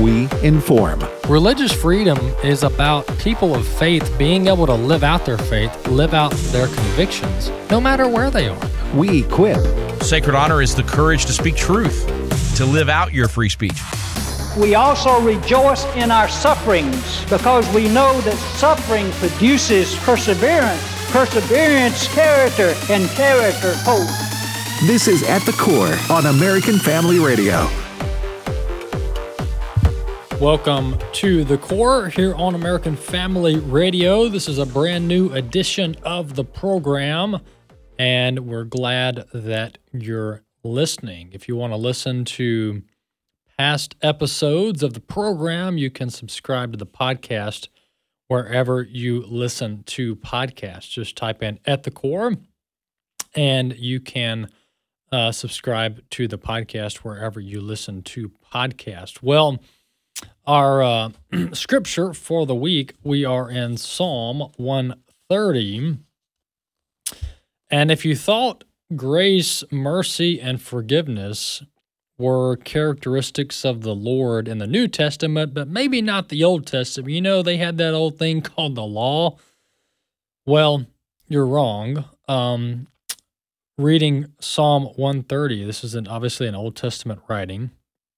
we inform. Religious freedom is about people of faith being able to live out their faith, live out their convictions, no matter where they are. We equip. Sacred honor is the courage to speak truth, to live out your free speech. We also rejoice in our sufferings because we know that suffering produces perseverance, perseverance, character, and character, hope. This is At the Core on American Family Radio. Welcome to The Core here on American Family Radio. This is a brand new edition of the program, and we're glad that you're listening. If you want to listen to past episodes of the program, you can subscribe to the podcast wherever you listen to podcasts. Just type in At the Core, and you can subscribe to the podcast wherever you listen to podcasts. Well, our scripture for the week, we are in Psalm 130. And if you thought grace, mercy, and forgiveness were characteristics of the Lord in the New Testament, but maybe not the Old Testament, you know, they had that old thing called the law. Well, you're wrong. Reading Psalm 130, this is obviously an Old Testament writing.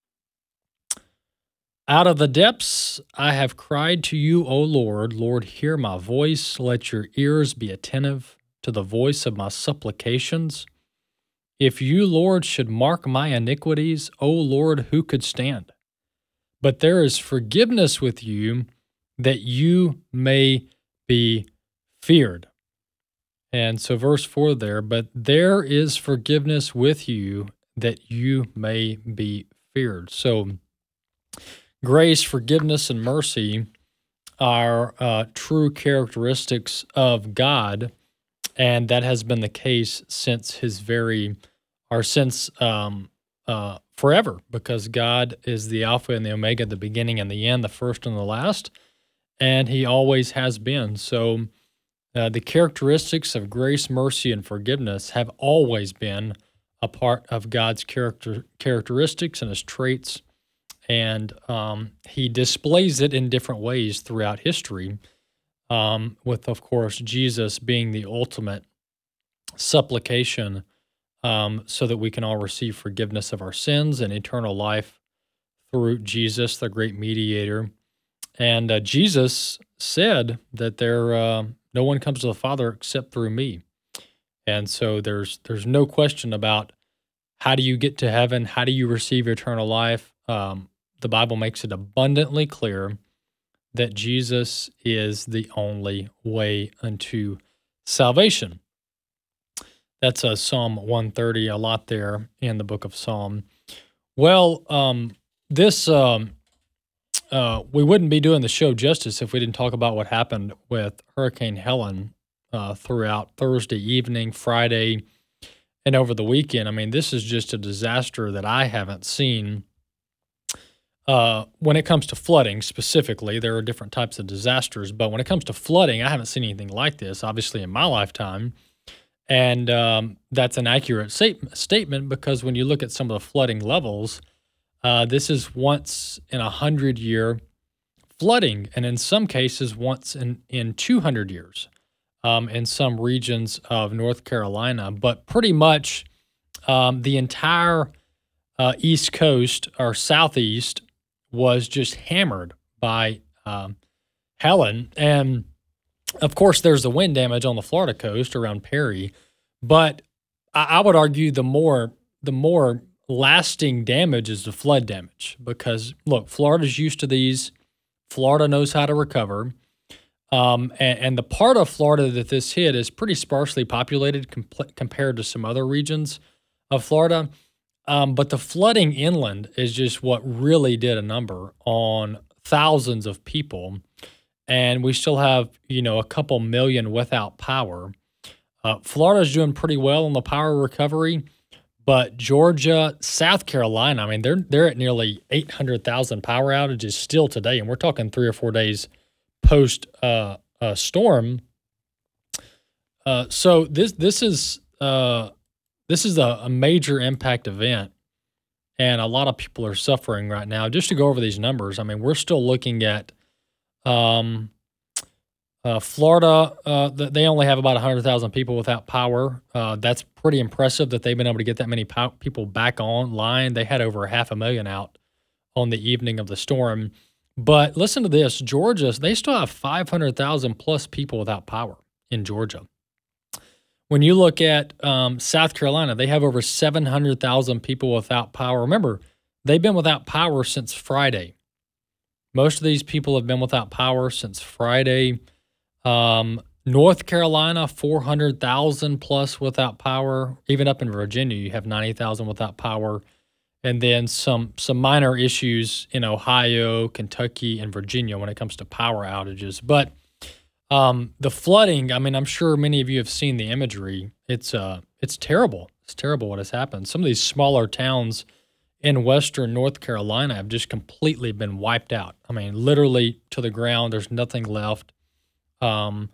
Out of the depths I have cried to you, O Lord. Lord, hear my voice. Let your ears be attentive to the voice of my supplications. If you, Lord, should mark my iniquities, O Lord, who could stand? But there is forgiveness with you, that you may be feared. And so verse 4 there, but there is forgiveness with you, that you may be feared. So grace, forgiveness, and mercy are true characteristics of God, and that has been the case since forever, because God is the Alpha and the Omega, the beginning and the end, the first and the last, and He always has been. So the characteristics of grace, mercy, and forgiveness have always been a part of God's characteristics and His traits. And He displays it in different ways throughout history, with, of course, Jesus being the ultimate supplication so that we can all receive forgiveness of our sins and eternal life through Jesus, the great mediator. And Jesus said that no one comes to the Father except through me. And so there's no question about how do you get to heaven, how do you receive eternal life. The Bible makes it abundantly clear that Jesus is the only way unto salvation. That's Psalm 130, a lot there in the book of Psalm. Well, we wouldn't be doing the show justice if we didn't talk about what happened with Hurricane Helen throughout Thursday evening, Friday, and over the weekend. I mean, this is just a disaster that I haven't seen. When it comes to flooding specifically, there are different types of disasters, but when it comes to flooding, I haven't seen anything like this, obviously, in my lifetime. And that's an accurate statement, because when you look at some of the flooding levels, this is once in 100-year flooding, and in some cases, once in 200 years in some regions of North Carolina. But pretty much the entire East Coast or Southeast was just hammered by Helen. And of course, there's the wind damage on the Florida coast around Perry. But I would argue the more lasting damage is the flood damage, because look, Florida's used to these. Florida knows how to recover. And the part of Florida that this hit is pretty sparsely populated compared to some other regions of Florida. But the flooding inland is just what really did a number on thousands of people. And we still have, a couple million without power. Florida's doing pretty well on the power recovery, but Georgia, South Carolina, I mean, they're at nearly 800,000 power outages still today. And we're talking 3 or 4 days post storm. So this is a major impact event, and a lot of people are suffering right now. Just to go over these numbers, I mean, we're still looking at Florida. They only have about 100,000 people without power. That's pretty impressive that they've been able to get that many people back online. They had over 500,000 out on the evening of the storm. But listen to this, Georgia, they still have 500,000 plus people without power in Georgia. When you look at South Carolina, they have over 700,000 people without power. Remember, they've been without power since Friday. Most of these people have been without power since Friday. North Carolina, 400,000 plus without power. Even up in Virginia, you have 90,000 without power. And then some minor issues in Ohio, Kentucky, and Virginia when it comes to power outages. But the flooding, I mean, I'm sure many of you have seen the imagery. It's terrible. It's terrible what has happened. Some of these smaller towns in western North Carolina have just completely been wiped out. I mean, literally to the ground. There's nothing left. And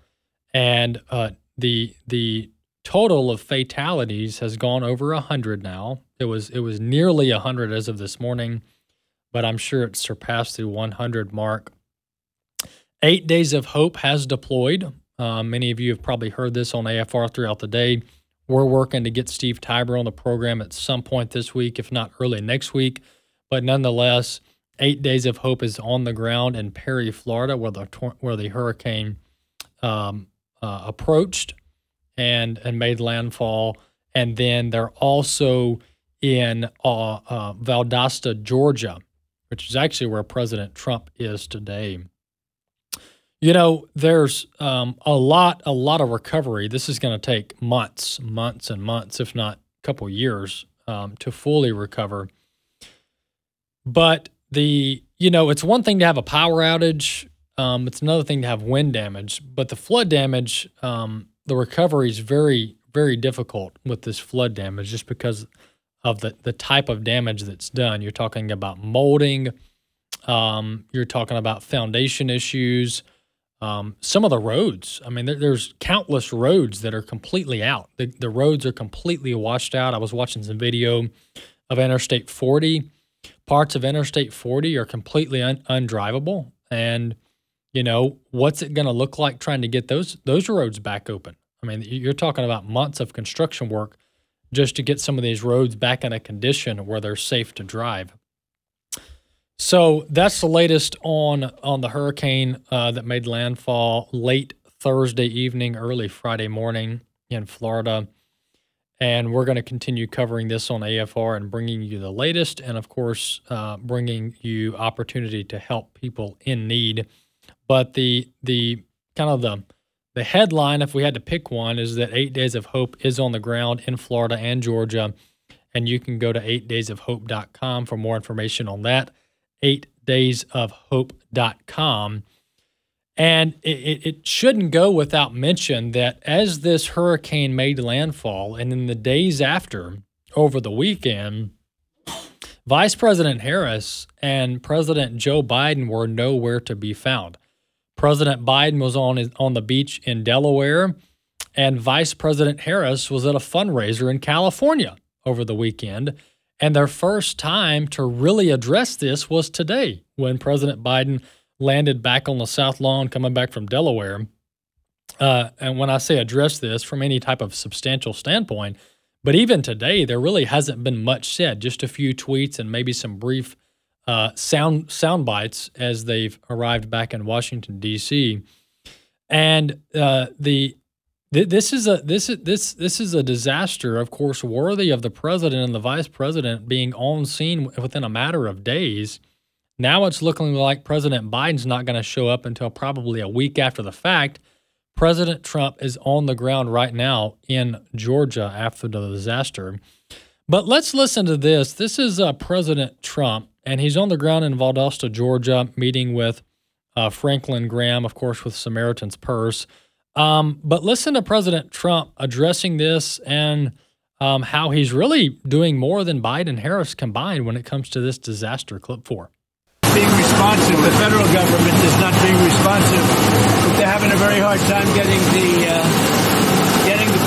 the total of fatalities has gone over 100 now. It was nearly 100 as of this morning, but I'm sure it's surpassed the 100 mark. 8 Days of Hope has deployed. Many of you have probably heard this on AFR throughout the day. We're working to get Steve Tiber on the program at some point this week, if not early next week. But nonetheless, 8 Days of Hope is on the ground in Perry, Florida, where the hurricane approached and made landfall. And then they're also in Valdosta, Georgia, which is actually where President Trump is today. There's a lot of recovery. This is going to take months and months, if not a couple years, to fully recover. But it's one thing to have a power outage. It's another thing to have wind damage. But the flood damage, the recovery is very, very difficult with this flood damage just because of the type of damage that's done. You're talking about molding. You're talking about foundation issues. Some of the roads, I mean, there's countless roads that are completely out. The roads are completely washed out. I was watching some video of Interstate 40. Parts of Interstate 40 are completely undrivable. And, what's it going to look like trying to get those roads back open? I mean, you're talking about months of construction work just to get some of these roads back in a condition where they're safe to drive. So that's the latest on the hurricane that made landfall late Thursday evening, early Friday morning in Florida. And we're going to continue covering this on AFR and bringing you the latest and, of course, bringing you opportunity to help people in need. But the headline, if we had to pick one, is that 8 Days of Hope is on the ground in Florida and Georgia. And you can go to 8daysofhope.com for more information on that. 8daysofhope.com. And it shouldn't go without mention that as this hurricane made landfall and in the days after, over the weekend, Vice President Harris and President Joe Biden were nowhere to be found. President Biden was on the beach in Delaware, and Vice President Harris was at a fundraiser in California over the weekend. And their first time to really address this was today when President Biden landed back on the South Lawn coming back from Delaware. And when I say address this from any type of substantial standpoint, but even today, there really hasn't been much said, just a few tweets and maybe some brief sound bites as they've arrived back in Washington, D.C. And This is a disaster, of course, worthy of the president and the vice president being on scene within a matter of days. Now it's looking like President Biden's not going to show up until probably a week after the fact. President Trump is on the ground right now in Georgia after the disaster. But let's listen to this. This is President Trump, and he's on the ground in Valdosta, Georgia, meeting with Franklin Graham, of course, with Samaritan's Purse. But listen to President Trump addressing this and how he's really doing more than Biden and Harris combined when it comes to this disaster. Clip 4. Being responsive. The federal government is not being responsive. They're having a very hard time getting the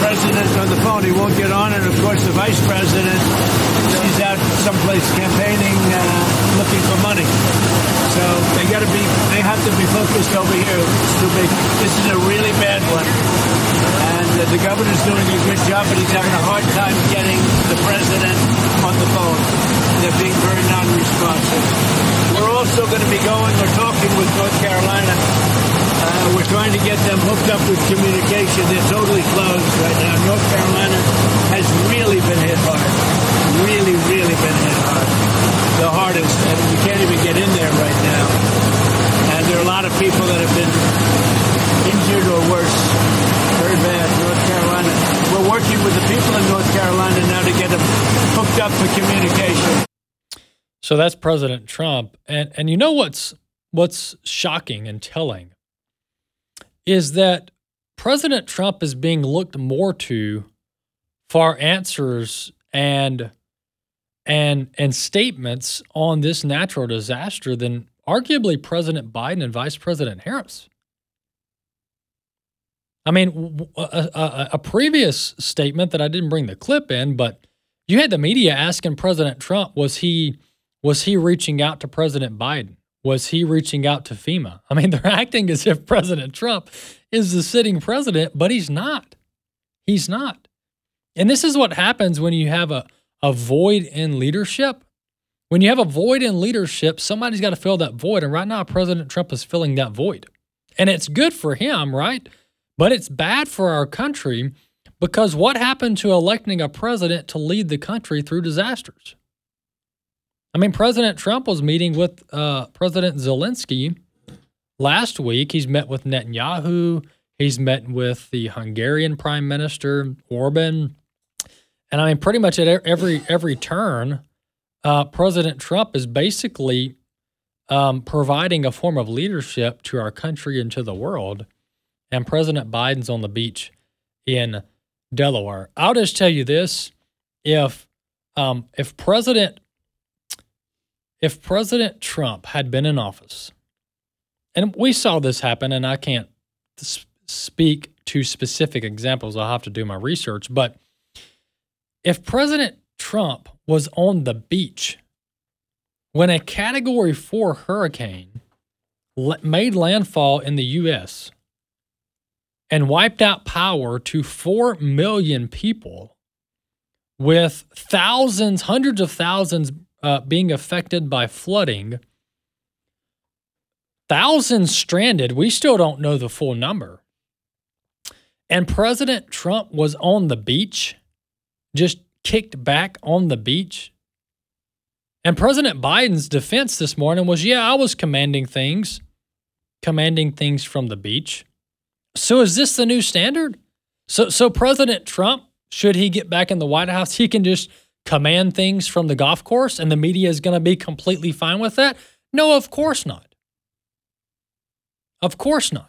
president on the phone. He won't get on. And, of course, the vice president, she's out someplace campaigning, looking for money. So they have to be focused over here. It's too big. This is a really bad one. And the governor's doing a good job, but he's having a hard time getting the president on the phone. They're being very non-responsive. We're also going to be we're talking with North Carolina. We're trying to get them hooked up with communication. They're totally closed right now. North Carolina has really been hit hard. Really, really been hit hard. The hardest. And we can't even get in there right now. And there are a lot of people that have been injured or worse. Very bad. North Carolina. We're working with the people in North Carolina now to get them hooked up for communication. So that's President Trump. And you know what's shocking and telling is that President Trump is being looked more to for answers and statements on this natural disaster than arguably President Biden and Vice President Harris. I mean, a previous statement that I didn't bring the clip in, but you had the media asking President Trump, was he reaching out to President Biden? Was he reaching out to FEMA? I mean, they're acting as if President Trump is the sitting president, but he's not. He's not. And this is what happens when you have a void in leadership. When you have a void in leadership, somebody's got to fill that void. And right now, President Trump is filling that void. And it's good for him, right? But it's bad for our country because what happened to electing a president to lead the country through disasters? I mean, President Trump was meeting with President Zelensky last week. He's met with Netanyahu. He's met with the Hungarian Prime Minister, Orban. And I mean, pretty much at every turn, President Trump is basically providing a form of leadership to our country and to the world. And President Biden's on the beach in Delaware. I'll just tell you this: if President Trump had been in office, and we saw this happen, and I can't speak to specific examples, I'll have to do my research, but if President Trump was on the beach when a Category 4 hurricane made landfall in the U.S. and wiped out power to 4 million people, with thousands, hundreds of thousands being affected by flooding, thousands stranded, we still don't know the full number. And President Trump was on the beach, just kicked back on the beach. And President Biden's defense this morning was, I was commanding things from the beach. So is this the new standard? So President Trump, should he get back in the White House, he can just command things from the golf course and the media is going to be completely fine with that? No, of course not. Of course not.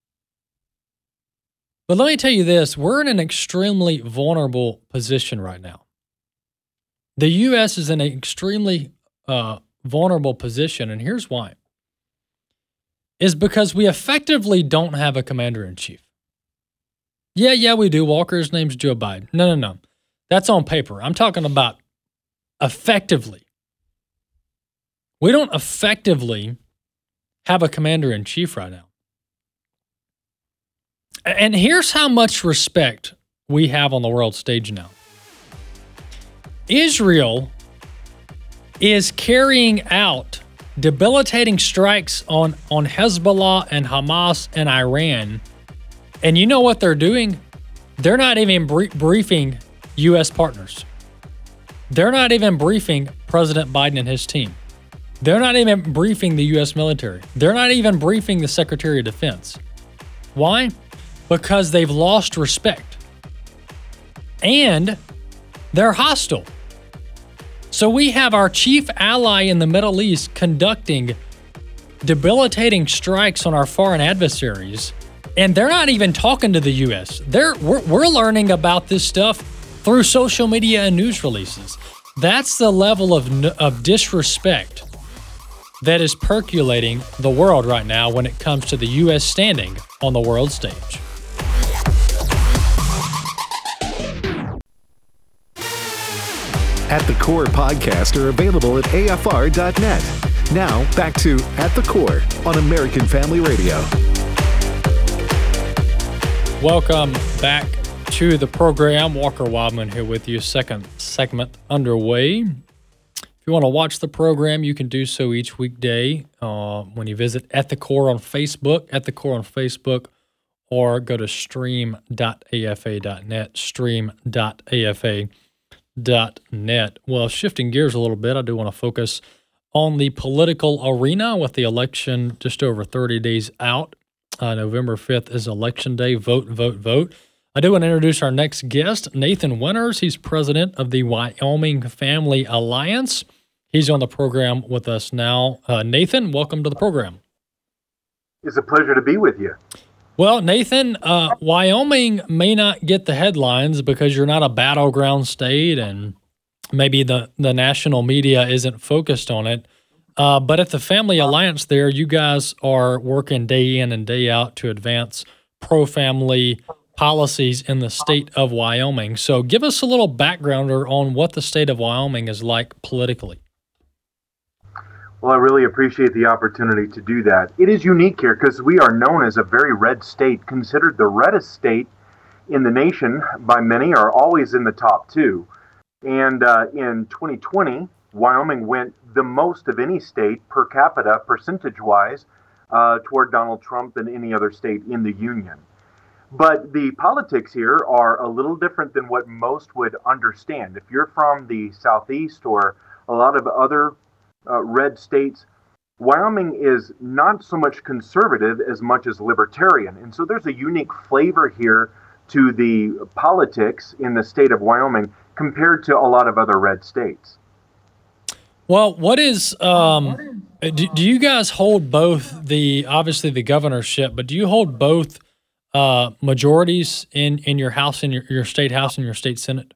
But let me tell you this, we're in an extremely vulnerable position right now. The U.S. is in an extremely vulnerable position, and here's why. Is because we effectively don't have a commander-in-chief. Yeah, we do. Walker's name's Joe Biden. No. That's on paper. I'm talking about effectively. We don't effectively have a commander-in-chief right now. And here's how much respect we have on the world stage now. Israel is carrying out debilitating strikes on Hezbollah and Hamas and Iran. And you know what they're doing? They're not even briefing U.S. partners. They're not even briefing President Biden and his team. They're not even briefing the U.S. military. They're not even briefing the Secretary of Defense. Why? Because they've lost respect. And they're hostile. So we have our chief ally in the Middle East conducting debilitating strikes on our foreign adversaries, and they're not even talking to the U.S. We're learning about this stuff through social media and news releases. That's the level of disrespect that is percolating the world right now when it comes to the U.S. standing on the world stage. At the Core podcasts are available at afr.net. Now, back to At the Core on American Family Radio. Welcome back to the program. Walker Wildman here with you. Second segment underway. If you want to watch the program, you can do so each weekday when you visit At the Core on Facebook, At the Core on Facebook, or go to stream.afa.net, stream.afa.net. Well, shifting gears a little bit, I do want to focus on the political arena with the election just over 30 days out. November 5th is Election Day. Vote, vote, vote. I do want to introduce our next guest, Nathan Winters. He's president of the Wyoming Family Alliance. He's on the program with us now. Nathan, welcome to the program. It's a pleasure to be with you. Well, Nathan, Wyoming may not get the headlines because you're not a battleground state and maybe the national media isn't focused on it. But at the Family Alliance there, you guys are working day in and day out to advance pro-family policies in the state of Wyoming. So give us a little backgrounder on what the state of Wyoming is like politically. Well, I really appreciate the opportunity to do that. It is unique here because we are known as a very red state, considered the reddest state in the nation by many, are always in the top two. And in 2020, Wyoming went the most of any state per capita, percentage-wise, toward Donald Trump than any other state in the union. But the politics here are a little different than what most would understand. If you're from the Southeast or a lot of other red states, Wyoming is not so much conservative as much as libertarian. And so there's a unique flavor here to the politics in the state of Wyoming compared to a lot of other red states. Well, what is, do you guys hold both obviously the governorship, but do you hold both majorities in your house, in your state house and your state senate?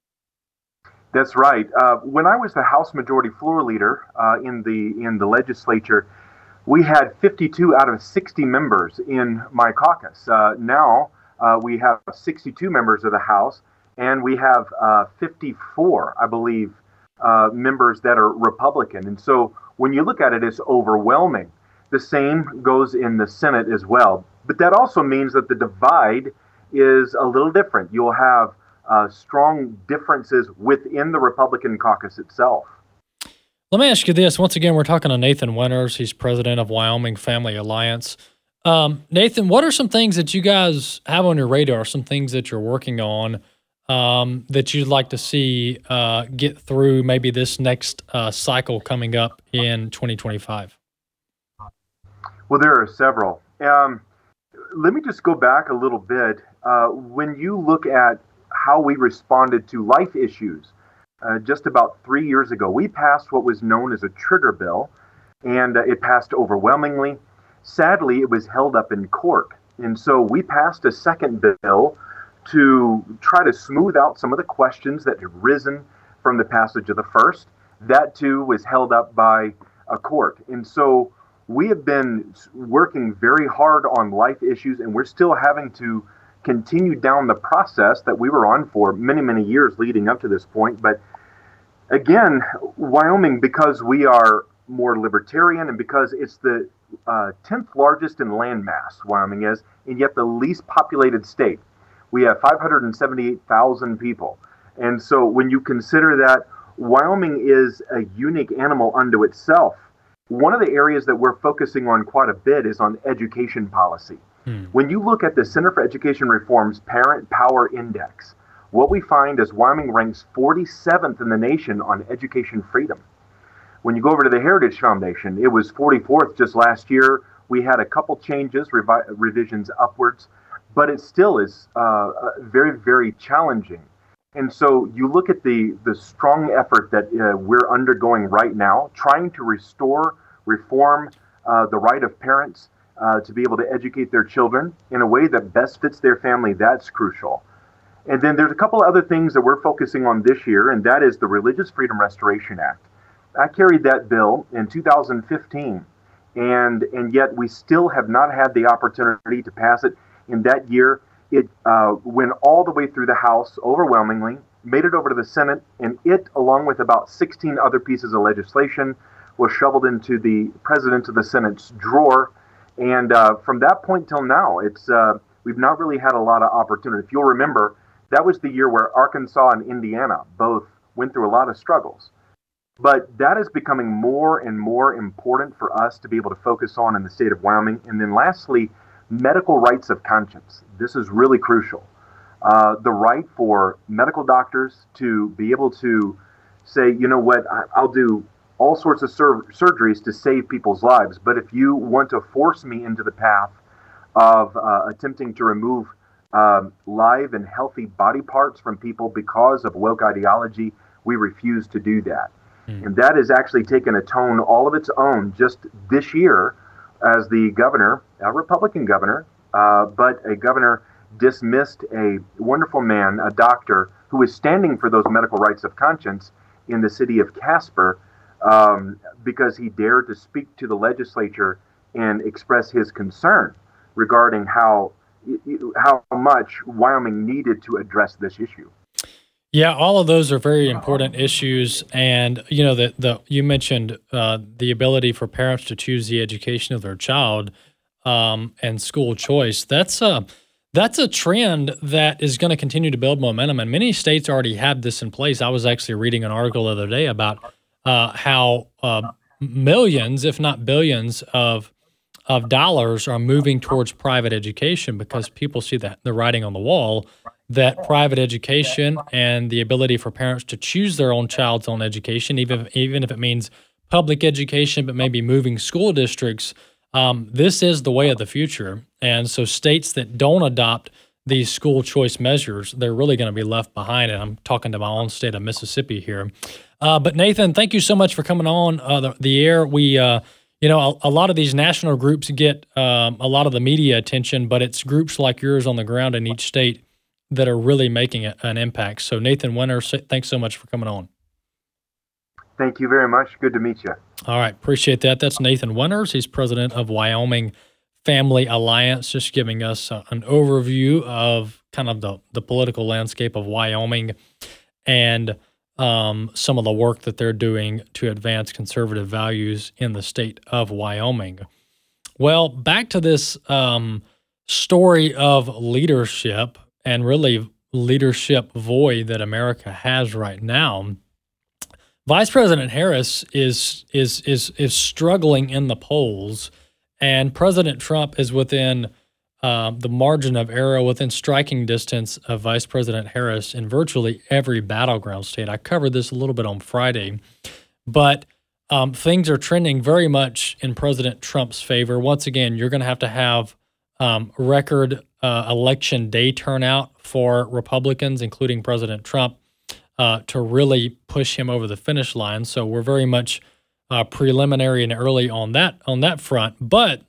That's right. When I was the House Majority Floor Leader in the legislature, we had 52 out of 60 members in my caucus. Now we have 62 members of the House, and we have 54, I believe, members that are Republican. And so when you look at it, it's overwhelming. The same goes in the Senate as well. But that also means that the divide is a little different. You'll have strong differences within the Republican caucus itself. Let me ask you this. Once again, we're talking to Nathan Winters. He's president of Wyoming Family Alliance. Nathan, what are some things that you guys have on your radar, some things that you're working on that you'd like to see get through maybe this next cycle coming up in 2025? Well, there are several. Let me just go back a little bit. When you look at how we responded to life issues, just about 3 years ago, we passed what was known as a trigger bill, and it passed overwhelmingly. Sadly, it was held up in court. And so we passed a second bill to try to smooth out some of the questions that had risen from the passage of the first. That too was held up by a court. And so we have been working very hard on life issues, and we're still having to continue down the process that we were on for many, many years leading up to this point. But again, Wyoming, because we are more libertarian and because it's the 10th largest in land mass, Wyoming is, and yet the least populated state. We have 578,000 people. And so when you consider that, Wyoming is a unique animal unto itself. One of the areas that we're focusing on quite a bit is on education policy. When you look at the Center for Education Reform's Parent Power Index, what we find is Wyoming ranks 47th in the nation on education freedom. When you go over to the Heritage Foundation, it was 44th just last year. We had a couple changes, revisions upwards, but it still is very, very challenging. And so you look at the strong effort that we're undergoing right now, trying to reform the right of parents to be able to educate their children in a way that best fits their family. That's crucial. And then there's a couple of other things that we're focusing on this year, and that is the Religious Freedom Restoration Act. I carried that bill in 2015, and yet we still have not had the opportunity to pass it. In that year, it went all the way through the House overwhelmingly, made it over to the Senate, and it, along with about 16 other pieces of legislation, was shoveled into the President of the Senate's drawer. And from that point till now, we've not really had a lot of opportunity. If you'll remember, that was the year where Arkansas and Indiana both went through a lot of struggles. But that is becoming more and more important for us to be able to focus on in the state of Wyoming. And then lastly, medical rights of conscience. This is really crucial. The right for medical doctors to be able to say, you know what, I'll do all sorts of surgeries to save people's lives. But if you want to force me into the path of attempting to remove live and healthy body parts from people because of woke ideology, we refuse to do that. And that has actually taken a tone all of its own just this year as the governor, a Republican governor, but a governor dismissed a wonderful man, a doctor, who was standing for those medical rights of conscience in the city of Casper because he dared to speak to the legislature and express his concern regarding how much Wyoming needed to address this issue. Yeah, all of those are very important issues, and you know you mentioned the ability for parents to choose the education of their child and school choice. That's a trend that is going to continue to build momentum, and many states already have this in place. I was actually reading an article the other day about how millions, if not billions, of dollars are moving towards private education because people see the writing on the wall that private education and the ability for parents to choose their own child's own education, even if it means public education, but maybe moving school districts, this is the way of the future. And so states that don't adopt these school choice measures, they're really going to be left behind. And I'm talking to my own state of Mississippi here. But Nathan, thank you so much for coming on the air. We, a lot of these national groups get a lot of the media attention, but it's groups like yours on the ground in each state that are really making an impact. So Nathan Winters, thanks so much for coming on. Thank you very much. Good to meet you. All right. Appreciate that. That's Nathan Winters. He's president of Wyoming Family Alliance, just giving us an overview of kind of the political landscape of Wyoming and some of the work that they're doing to advance conservative values in the state of Wyoming. Well, back to this story of leadership and really leadership void that America has right now. Vice President Harris is struggling in the polls, and President Trump is within the margin of error, within striking distance of Vice President Harris in virtually every battleground state. I covered this a little bit on Friday, but things are trending very much in President Trump's favor. Once again, you're going to have record election day turnout for Republicans, including President Trump, to really push him over the finish line. So we're very much preliminary and early on that front. But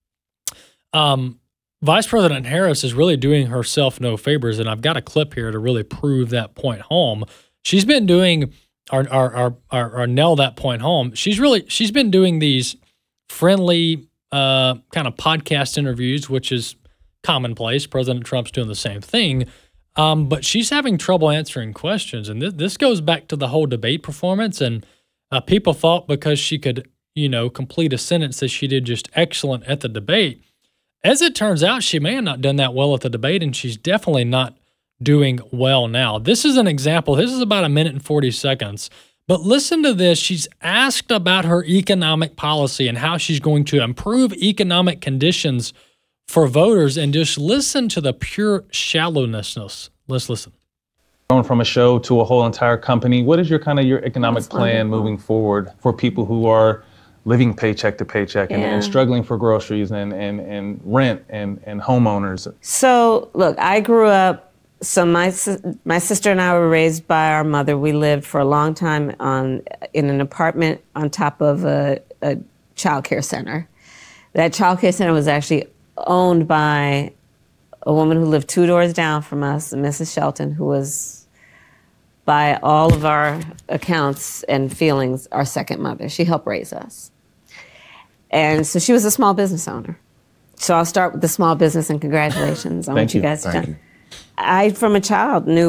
Vice President Harris is really doing herself no favors, and I've got a clip here to really prove that point home. She's been doing or nail that point home. She's been doing these friendly kind of podcast interviews, which is commonplace. President Trump's doing the same thing. But she's having trouble answering questions. And this goes back to the whole debate performance. And people thought because she could, complete a sentence that she did just excellent at the debate. As it turns out, she may have not done that well at the debate, and she's definitely not doing well now. This is an example. This is about 1 minute and 40 seconds. But listen to this. She's asked about her economic policy and how she's going to improve economic conditions for voters, and just listen to the pure shallowness. Let's listen. Going from a show to a whole entire company, what is your economic plan moving forward for people who are living paycheck to paycheck and struggling for groceries and rent and homeowners? So, look, I grew up, my sister and I were raised by our mother. We lived for a long time in an apartment on top of a child care center. That child care center was actually owned by a woman who lived 2 doors down from us, Mrs. Shelton, who was, by all of our accounts and feelings, our second mother. She helped raise us. And so she was a small business owner. So I'll start with the small business, and congratulations on what you guys have done. I, from a child, knew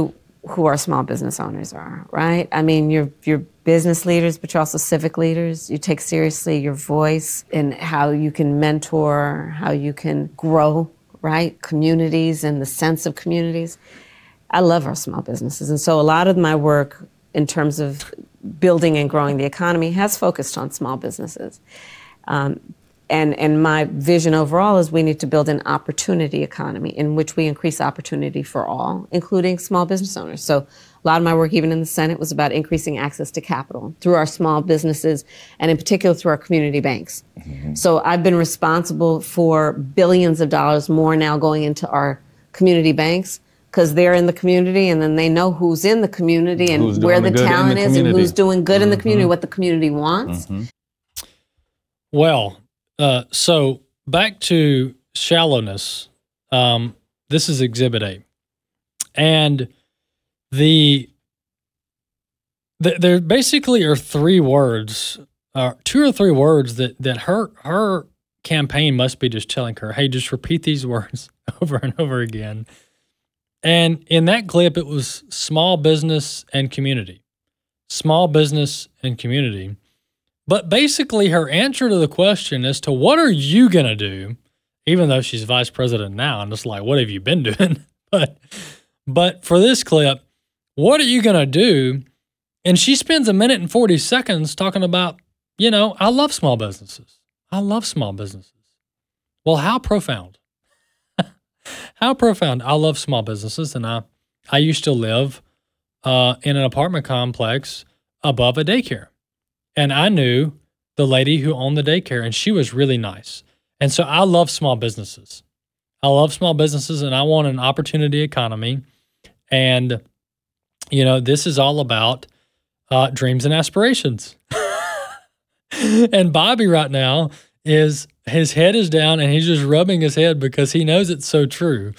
who our small business owners are, right? I mean, you're business leaders, but you're also civic leaders. You take seriously your voice and how you can mentor, how you can grow, right? Communities and the sense of communities. I love our small businesses. And so a lot of my work in terms of building and growing the economy has focused on small businesses. And my vision overall is we need to build an opportunity economy in which we increase opportunity for all, including small business owners. So a lot of my work, even in the Senate, was about increasing access to capital through our small businesses, and in particular through our community banks. Mm-hmm. So I've been responsible for billions of dollars more now going into our community banks, because they're in the community, and then they know who's in the community and where the talent is and who's doing good in the community, what the community wants. Well, so back to shallowness. This is Exhibit A. And there basically are 3 words, 2 or 3 words that her campaign must be just telling her, hey, just repeat these words over and over again. And in that clip, it was small business and community. Small business and community. But basically, her answer to the question as to what are you going to do, even though she's vice president now, and it's like, what have you been doing? But for this clip, what are you going to do? And she spends 1 minute and 40 seconds talking about, I love small businesses. I love small businesses. Well, how profound? How profound. I love small businesses, and I used to live in an apartment complex above a daycare. And I knew the lady who owned the daycare, and she was really nice. And so I love small businesses. I love small businesses, and I want an opportunity economy. And, this is all about dreams and aspirations. And Bobby right now his head is down, and he's just rubbing his head because he knows it's so true.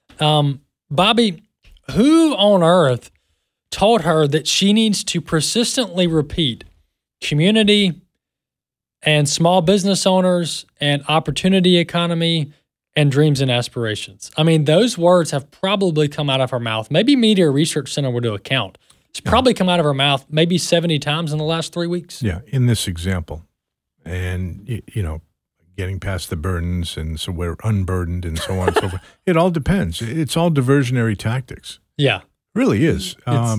Bobby, who on earth told her that she needs to persistently repeat community and small business owners and opportunity economy and dreams and aspirations? I mean, those words have probably come out of her mouth. Maybe Media Research Center would do a count. It's probably come out of her mouth maybe 70 times in the last 3 weeks. Yeah, in this example. And, getting past the burdens, and so we're unburdened and so on and so forth. It all depends. It's all diversionary tactics. Yeah. It really is.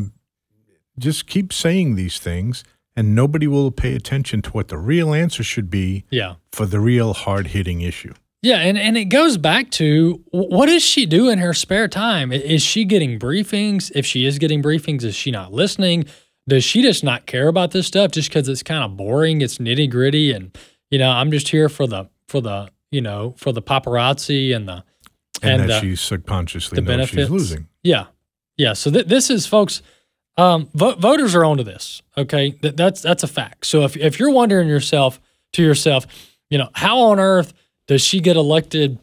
Just keep saying these things, and nobody will pay attention to what the real answer should be for the real hard-hitting issue. Yeah, and it goes back to, what does she do in her spare time? Is she getting briefings? If she is getting briefings, is she not listening? Does she just not care about this stuff just because it's kind of boring, it's nitty-gritty, and, I'm just here for the paparazzi and that she subconsciously knows benefits. She's losing. Yeah. Yeah, so this is, folks, voters are onto this, okay? That's a fact. So if you're wondering to yourself, how on earth does she get elected?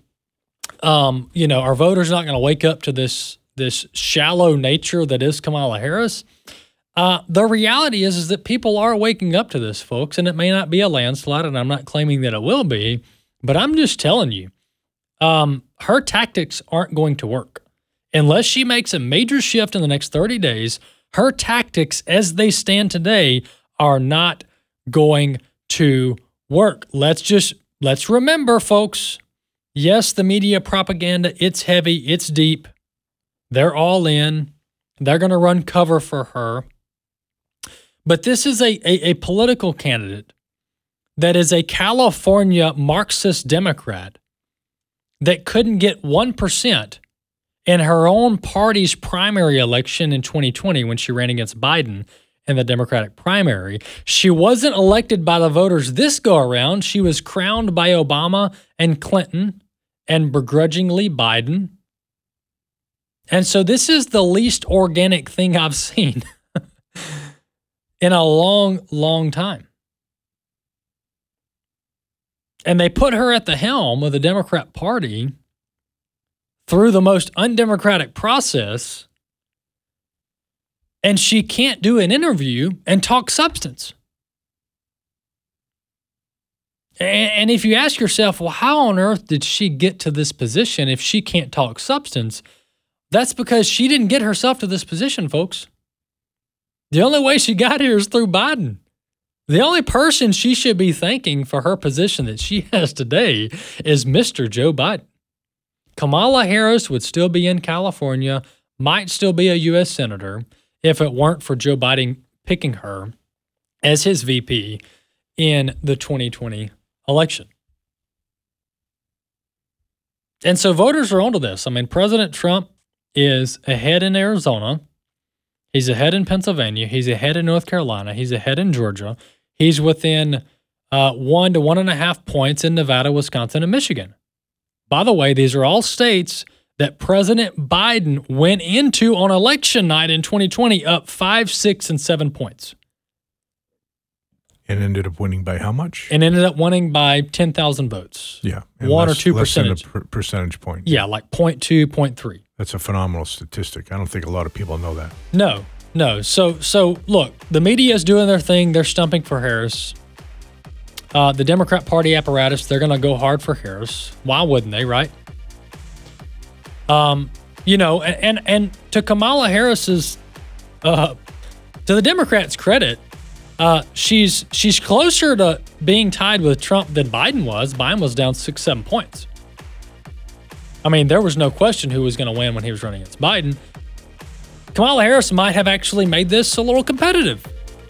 Are voters not going to wake up to this shallow nature that is Kamala Harris? The reality is that people are waking up to this, folks, and it may not be a landslide, and I'm not claiming that it will be, but I'm just telling you, her tactics aren't going to work. Unless she makes a major shift in the next 30 days, her tactics as they stand today are not going to work. Let's remember, folks, yes, the media propaganda, it's heavy, it's deep. They're all in. They're going to run cover for her. But this is a political candidate that is a California Marxist Democrat that couldn't get 1% in her own party's primary election in 2020 when she ran against Biden in the Democratic primary. She wasn't elected by the voters this go around. She was crowned by Obama and Clinton and begrudgingly Biden. And so this is the least organic thing I've seen in a long, long time. And they put her at the helm of the Democrat Party through the most undemocratic process, and she can't do an interview and talk substance. And if you ask yourself, well, how on earth did she get to this position if she can't talk substance? That's because she didn't get herself to this position, folks. The only way she got here is through Biden. The only person she should be thanking for her position that she has today is Mr. Joe Biden. Kamala Harris would still be in California, might still be a U.S. Senator if it weren't for Joe Biden picking her as his VP in the 2020 election. And so voters are onto this. I mean, President Trump is ahead in Arizona. He's ahead in Pennsylvania. He's ahead in North Carolina. He's ahead in Georgia. He's within 1 to 1.5 points in Nevada, Wisconsin, and Michigan. By the way, these are all states that President Biden went into on election night in 2020 up 5, 6, and 7 points. And ended up winning by how much? And ended up winning by 10,000 votes. Yeah. 1 or 2 percentage. Percentage point. Yeah, like 0.2, 0.3. That's a phenomenal statistic. I don't think a lot of people know that. No. So look, the media is doing their thing. They're stumping for Harris. The Democrat Party apparatus, they're going to go hard for Harris. Why wouldn't they, right? And to Kamala Harris's, to the Democrats' credit, she's closer to being tied with Trump than Biden was. Biden was down 6, 7 points. I mean, there was no question who was going to win when he was running against Biden. Kamala Harris might have actually made this a little competitive.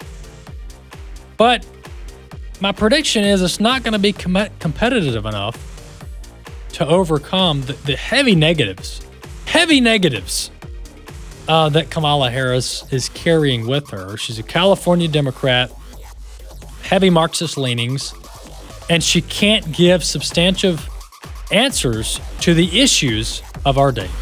But my prediction is it's not going to be competitive enough to overcome the heavy negatives that Kamala Harris is carrying with her. She's a California Democrat, heavy Marxist leanings, and she can't give substantive answers to the issues of our day.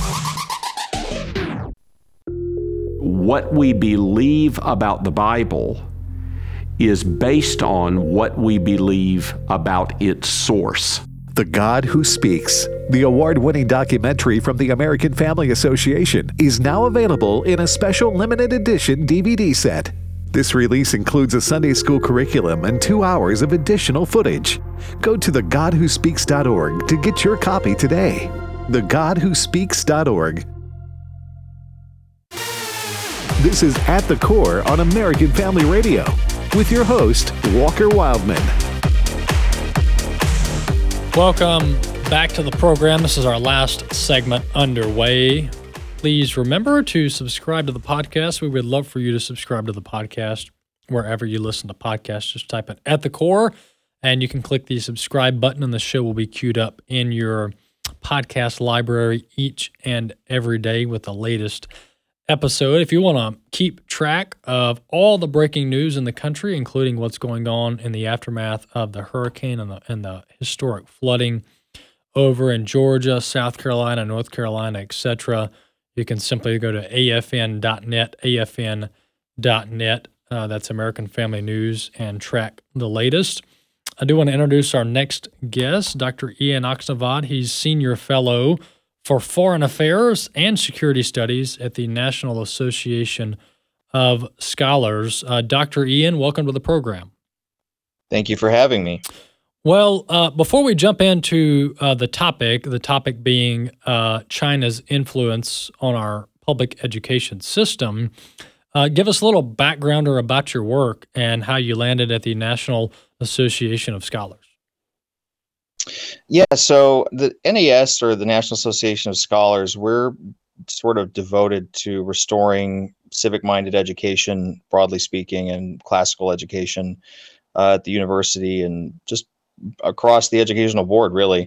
What we believe about the Bible is based on what we believe about its source. The God Who Speaks, the award-winning documentary from the American Family Association, is now available in a special limited edition DVD set. This release includes a Sunday school curriculum and 2 hours of additional footage. Go to thegodwhospeaks.org to get your copy today. thegodwhospeaks.org. This is At the Core on American Family Radio with your host, Walker Wildman. Welcome back to the program. This is our last segment underway. Please remember to subscribe to the podcast. We would love for you to subscribe to the podcast wherever you listen to podcasts. Just type in At the Core, and you can click the subscribe button, and the show will be queued up in your podcast library each and every day with the latest episode. If you want to keep track of all the breaking news in the country, including what's going on in the aftermath of the hurricane and the historic flooding over in Georgia, South Carolina, North Carolina, etc., you can simply go to afn.net, afn.net. That's American Family News, and track the latest. I do want to introduce our next guest, Dr. Ian Oxenvad. He's Senior Fellow for Foreign Affairs and Security Studies at the National Association of Scholars. Dr. Ian, welcome to the program. Thank you for having me. Well, before we jump into the topic being China's influence on our public education system, give us a little backgrounder about your work and how you landed at the National Association of Scholars. Yeah, so the NAS, or the National Association of Scholars, we're sort of devoted to restoring civic-minded education, broadly speaking, and classical education at the university and just across the educational board, really.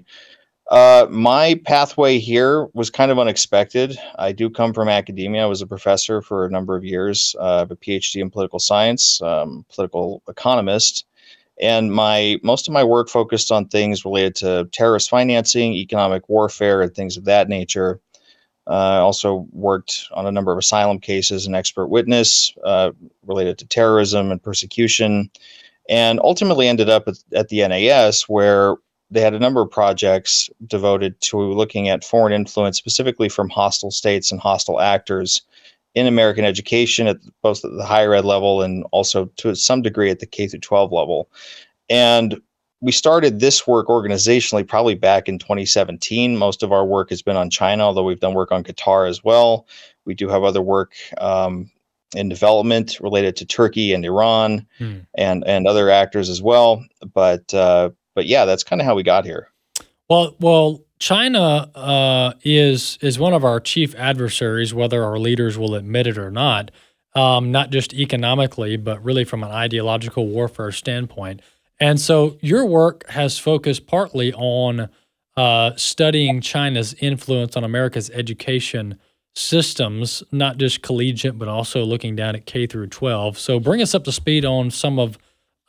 My pathway here was kind of unexpected. I do come from academia. I was a professor for a number of years. I have a PhD in political science, political economist. And most of my work focused on things related to terrorist financing, economic warfare, and things of that nature. I also worked on a number of asylum cases and expert witness related to terrorism and persecution, and ultimately ended up at the NAS, where they had a number of projects devoted to looking at foreign influence, specifically from hostile states and hostile actors in American education, at both at the higher ed level and also to some degree at the K through 12 level. And we started this work organizationally probably back in 2017. Most of our work has been on China, although we've done work on Qatar as well. We do have other work in development related to Turkey and Iran and other actors as well. But yeah, that's kind of how we got here. Well, China is one of our chief adversaries, whether our leaders will admit it or not. Not just economically, but really from an ideological warfare standpoint. And so your work has focused partly on studying China's influence on America's education systems, not just collegiate, but also looking down at K through 12. So bring us up to speed on some of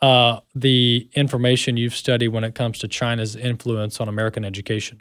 the information you've studied when it comes to China's influence on American education.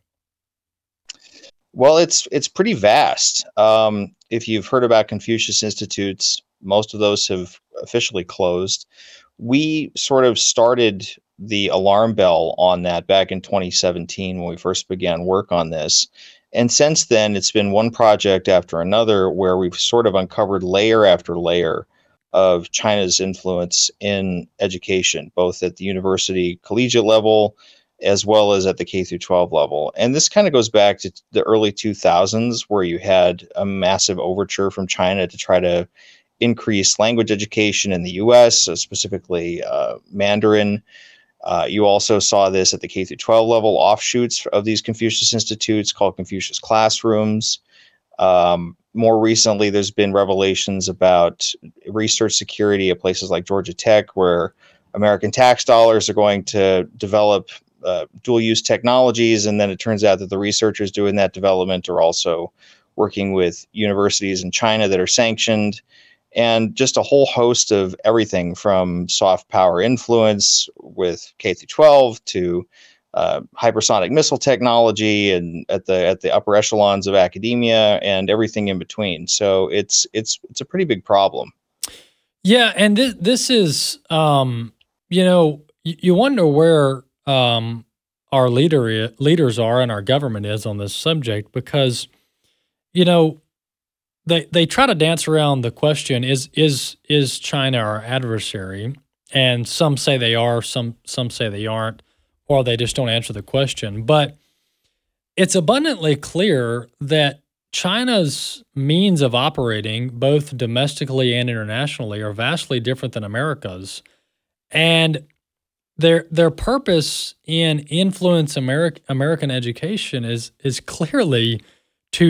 Well, it's pretty vast. If you've heard about Confucius Institutes, most of those have officially closed. We sort of started the alarm bell on that back in 2017 when we first began work on this. And since then, it's been one project after another where we've sort of uncovered layer after layer of China's influence in education, both at the university collegiate level as well as at the K through 12 level. And this kind of goes back to the early 2000s, where you had a massive overture from China to try to increase language education in the US, specifically Mandarin. You also saw this at the K through 12 level, offshoots of these Confucius Institutes called Confucius Classrooms. More recently, there's been revelations about research security at places like Georgia Tech, where American tax dollars are going to develop dual-use technologies, and then it turns out that the researchers doing that development are also working with universities in China that are sanctioned, and just a whole host of everything from soft power influence with K through 12 to hypersonic missile technology, and at the upper echelons of academia and everything in between. So it's a pretty big problem. Yeah, and this is you wonder where our leaders are and our government is on this subject, because they try to dance around the question, is China our adversary? And some say they are, some say they aren't, or they just don't answer the question. But it's abundantly clear that China's means of operating, both domestically and internationally, are vastly different than America's. And their purpose in influence American education is clearly to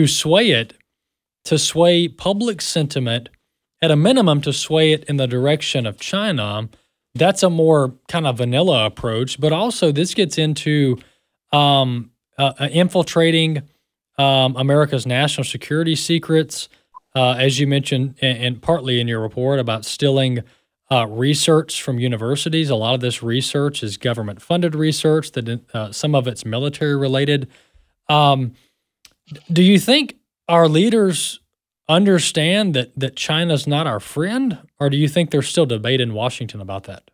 sway public sentiment, at a minimum to sway it in the direction of China. That's a more kind of vanilla approach, but also this gets into infiltrating America's national security secrets, as you mentioned, and partly in your report about stealing research from universities. A lot of this research is government-funded research, that some of it's military-related. Do you think our leaders understand that China's not our friend, or do you think there's still debate in Washington about that?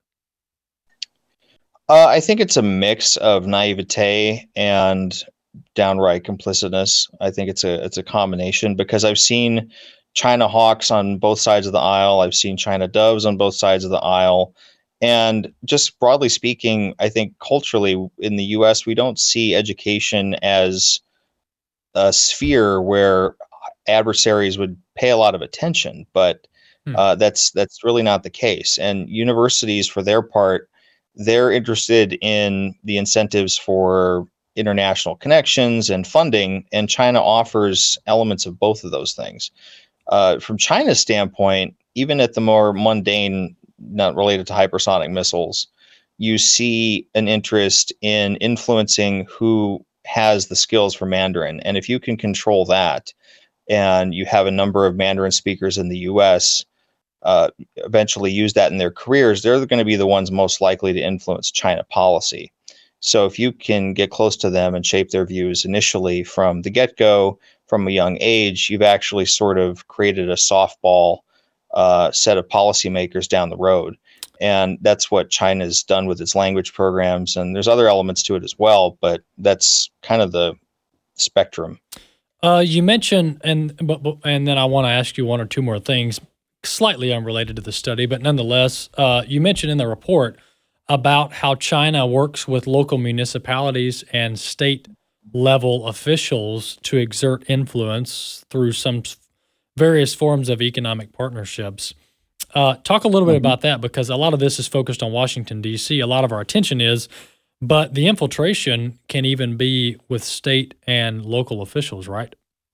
I think it's a mix of naivete and downright complicitness. I think it's a combination, because I've seen China hawks on both sides of the aisle. I've seen China doves on both sides of the aisle. And just broadly speaking, I think culturally in the US, we don't see education as a sphere where adversaries would pay a lot of attention, but that's really not the case. And universities, for their part, they're interested in the incentives for international connections and funding, and China offers elements of both of those things. From China's standpoint, even at the more mundane, not related to hypersonic missiles, you see an interest in influencing who has the skills for Mandarin. And if you can control that, and you have a number of Mandarin speakers in the US eventually use that in their careers, they're going to be the ones most likely to influence China policy. So if you can get close to them and shape their views initially from the get-go, from a young age, you've actually sort of created a softball set of policymakers down the road. And that's what China's done with its language programs. And there's other elements to it as well, but that's kind of the spectrum. You mentioned, and then I want to ask you one or two more things, slightly unrelated to the study, but nonetheless, you mentioned in the report about how China works with local municipalities and state level officials to exert influence through some various forms of economic partnerships. Talk a little bit about that, because a lot of this is focused on Washington, D.C. A lot of our attention is, but the infiltration can even be with state and local officials, right?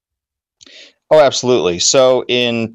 Oh, absolutely. So in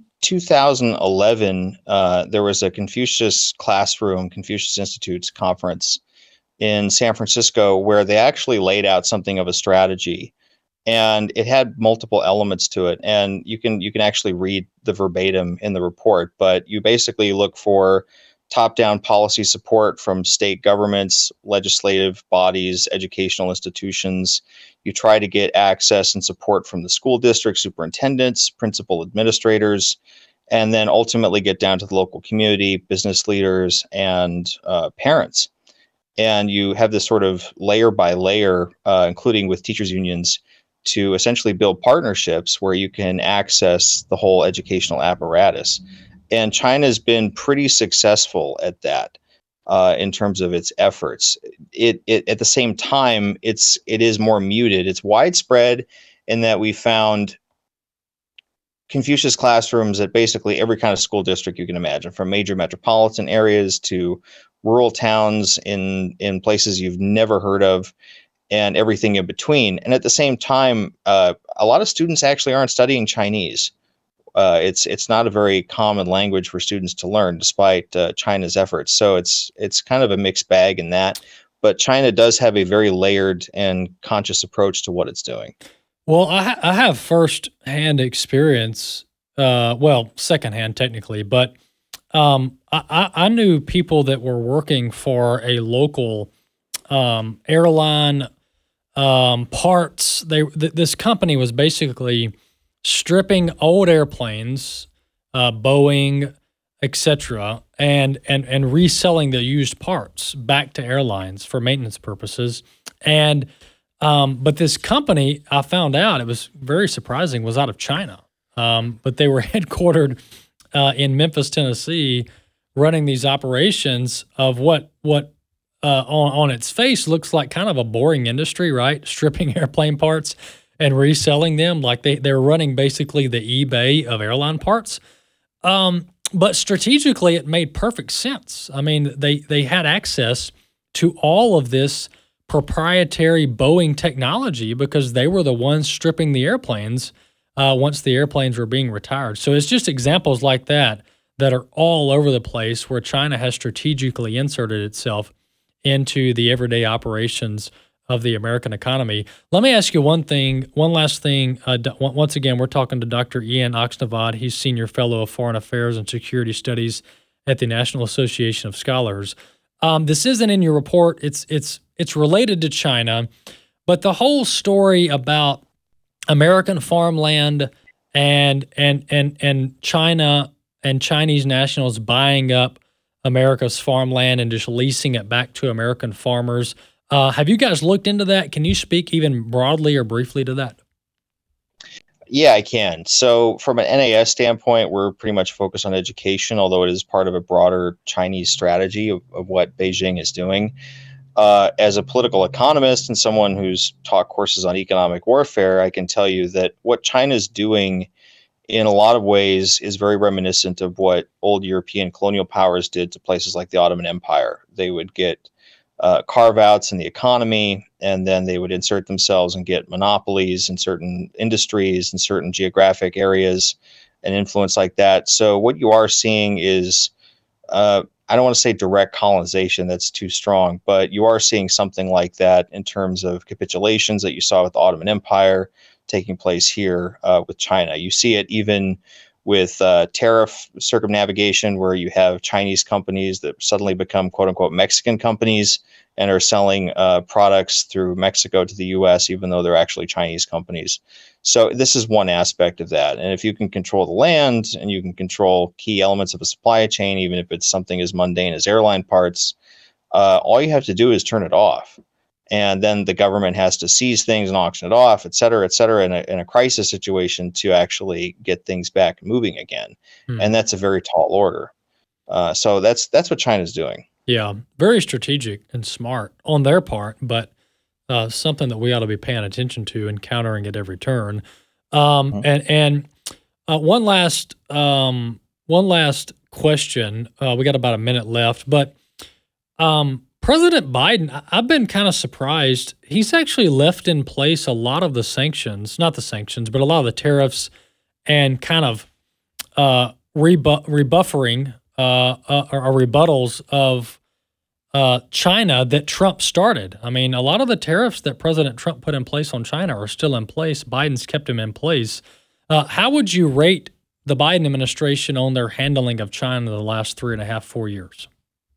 2011, there was a Confucius Institute's conference in San Francisco where they actually laid out something of a strategy, and it had multiple elements to it. And you can actually read the verbatim in the report, but you basically look for top-down policy support from state governments, legislative bodies, educational institutions. You try to get access and support from the school district superintendents, principal administrators, and then ultimately get down to the local community, business leaders, and parents. And you have this sort of layer by layer, including with teachers unions, to essentially build partnerships where you can access the whole educational apparatus. And China's been pretty successful at that in terms of its efforts. It at the same time, it is more muted. It's widespread in that we found Confucius classrooms at basically every kind of school district you can imagine, from major metropolitan areas to rural towns in places you've never heard of, and everything in between. And at the same time, a lot of students actually aren't studying Chinese. It's not a very common language for students to learn, despite China's efforts. So it's kind of a mixed bag in that. But China does have a very layered and conscious approach to what it's doing. Well, I have first-hand experience, second-hand technically, but I knew people that were working for a local airline parts. This company was basically stripping old airplanes, Boeing, etc., and reselling the used parts back to airlines for maintenance purposes. And but this company, I found out, it was very surprising, was out of China. But they were headquartered in Memphis, Tennessee, running these operations of what on its face looks like kind of a boring industry, right? Stripping airplane parts and reselling them. Like they're running basically the eBay of airline parts. But strategically, it made perfect sense. I mean, they had access to all of this proprietary Boeing technology because they were the ones stripping the airplanes once the airplanes were being retired. So it's just examples like that are all over the place where China has strategically inserted itself into the everyday operations of the American economy. Let me ask you one last thing. Once again, we're talking to Dr. Ian Oxnevad. He's Senior Fellow of Foreign Affairs and Security Studies at the National Association of Scholars. This isn't in your report. It's related to China, but the whole story about American farmland and China and Chinese nationals buying up America's farmland and just leasing it back to American farmers. Have you guys looked into that? Can you speak even broadly or briefly to that? Yeah, I can. So from an NAS standpoint, we're pretty much focused on education, although it is part of a broader Chinese strategy of what Beijing is doing. As a political economist and someone who's taught courses on economic warfare, I can tell you that what China's doing in a lot of ways is very reminiscent of what old European colonial powers did to places like the Ottoman Empire. They would get carve-outs in the economy, and then they would insert themselves and get monopolies in certain industries and certain geographic areas and influence like that. So what you are seeing is, I don't want to say direct colonization, that's too strong, but you are seeing something like that in terms of capitulations that you saw with the Ottoman Empire taking place here with China. You see it even with tariff circumnavigation, where you have Chinese companies that suddenly become quote unquote Mexican companies and are selling products through Mexico to the US, even though they're actually Chinese companies. So this is one aspect of that. And if you can control the land and you can control key elements of a supply chain, even if it's something as mundane as airline parts, all you have to do is turn it off. And then the government has to seize things and auction it off, et cetera, in a crisis situation to actually get things back moving again. And that's a very tall order. So that's what China's doing. Yeah, very strategic and smart on their part, but something that we ought to be paying attention to and countering at every turn. And one last question. We got about a minute left, but President Biden, I've been kind of surprised. He's actually left in place a lot of the sanctions, not the sanctions, but a lot of the tariffs and kind of rebuffering or rebuttals of China that Trump started. I mean, a lot of the tariffs that President Trump put in place on China are still in place. Biden's kept them in place. How would you rate the Biden administration on their handling of China the last 3.5, 4 years?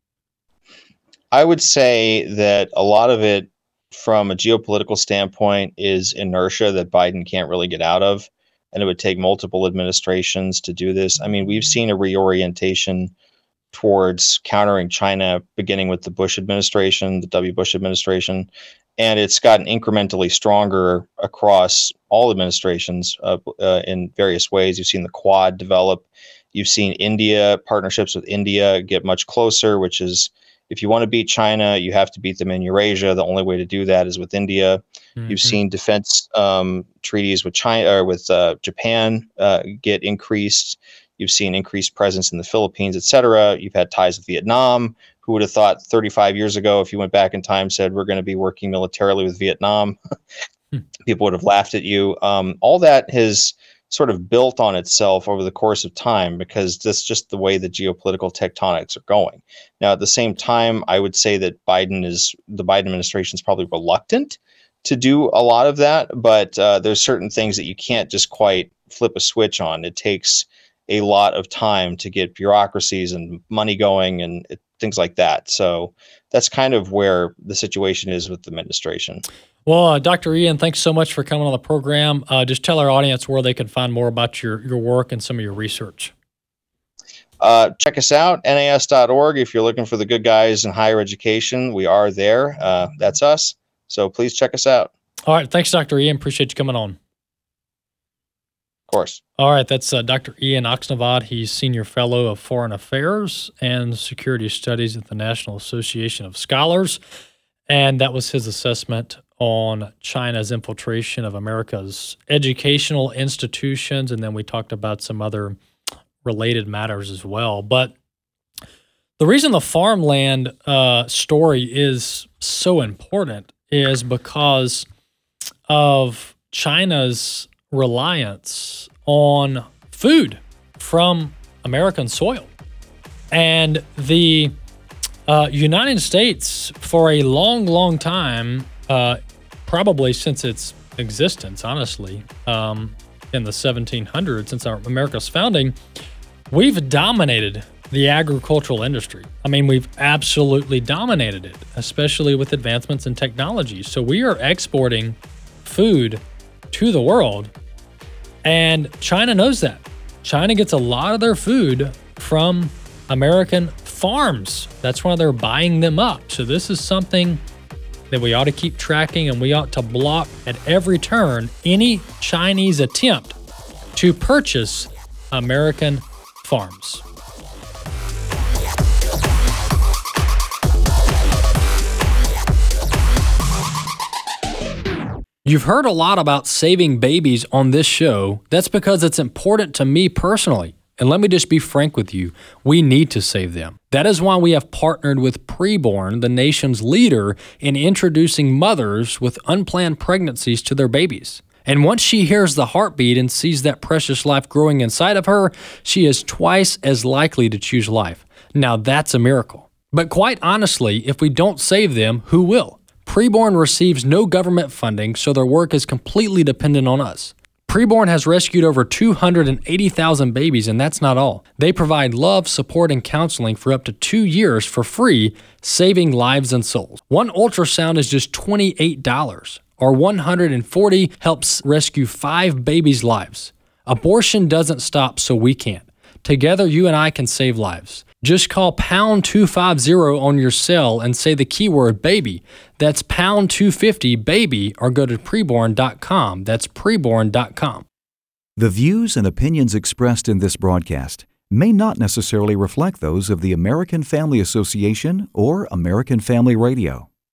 I would say that a lot of it, from a geopolitical standpoint, is inertia that Biden can't really get out of. And it would take multiple administrations to do this. I mean, we've seen a reorientation towards countering China, beginning with the Bush administration, the W. Bush administration, and it's gotten incrementally stronger across all administrations in various ways. You've seen the Quad develop. You've seen partnerships with India get much closer, which is, if you want to beat China, you have to beat them in Eurasia. The only way to do that is with India. Mm-hmm. You've seen defense treaties with China or with Japan get increased. You've seen increased presence in the Philippines, et cetera. You've had ties with Vietnam. Who would have thought 35 years ago, if you went back in time, said we're going to be working militarily with Vietnam? People would have laughed at you. All that has sort of built on itself over the course of time, because that's just the way the geopolitical tectonics are going. Now, at the same time, I would say that the Biden administration is probably reluctant to do a lot of that, but there's certain things that you can't just quite flip a switch on. It takes a lot of time to get bureaucracies and money going and things like that. So that's kind of where the situation is with the administration. Well, Dr. Ian, thanks so much for coming on the program. Just tell our audience where they can find more about your work and some of your research. Check us out, nas.org. If you're looking for the good guys in higher education, we are there. That's us. So please check us out. All right. Thanks, Dr. Ian. Appreciate you coming on. Of course. All right. That's Dr. Ian Oxnevad. He's Senior Fellow of Foreign Affairs and Security Studies at the National Association of Scholars. And that was his assessment on China's infiltration of America's educational institutions. And then we talked about some other related matters as well. But the reason the farmland story is so important is because of China's reliance on food from American soil. And the United States, for a long, long time, probably since its existence, honestly, in the 1700s, since America's founding, we've dominated the agricultural industry. I mean, we've absolutely dominated it, especially with advancements in technology. So we are exporting food to the world, and China knows that. China gets a lot of their food from American farms. That's why they're buying them up. So this is something that we ought to keep tracking, and we ought to block at every turn any Chinese attempt to purchase American farms. You've heard a lot about saving babies on this show. That's because it's important to me personally. And let me just be frank with you, we need to save them. That is why we have partnered with Preborn, the nation's leader in introducing mothers with unplanned pregnancies to their babies. And once she hears the heartbeat and sees that precious life growing inside of her, she is twice as likely to choose life. Now that's a miracle. But quite honestly, if we don't save them, who will? Preborn receives no government funding, so their work is completely dependent on us. Preborn has rescued over 280,000 babies, and that's not all. They provide love, support, and counseling for up to 2 years for free, saving lives and souls. One ultrasound is just $28, or $140 helps rescue 5 babies' lives. Abortion doesn't stop, so we can't. Together, you and I can save lives. Just call pound 250 on your cell and say the keyword baby. That's pound 250 baby, or go to preborn.com. That's preborn.com. The views and opinions expressed in this broadcast, may not necessarily reflect those of the American Family Association or American Family Radio.